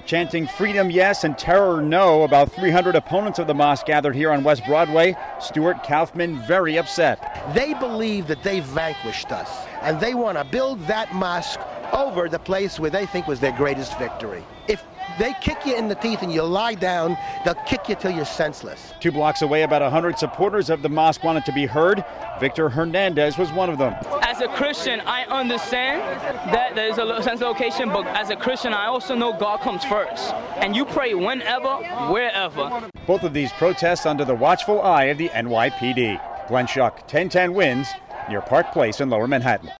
Chanting freedom yes and terror no, about 300 opponents of the mosque gathered here on West Broadway. Stuart Kaufman very upset. They believe that they vanquished us, and they want to build that mosque over the place where they think was their greatest victory. If they kick you in the teeth and you lie down, they'll kick you till you're senseless. 2 blocks away, about 100 supporters of the mosque wanted to be heard. Victor Hernandez was one of them. As a Christian, I understand that there is a sense of location, but as a Christian, I also know God comes first. And you pray whenever, wherever. Both of these protests under the watchful eye of the NYPD. Glenn Schuck, 1010 Wins, near Park Place in Lower Manhattan.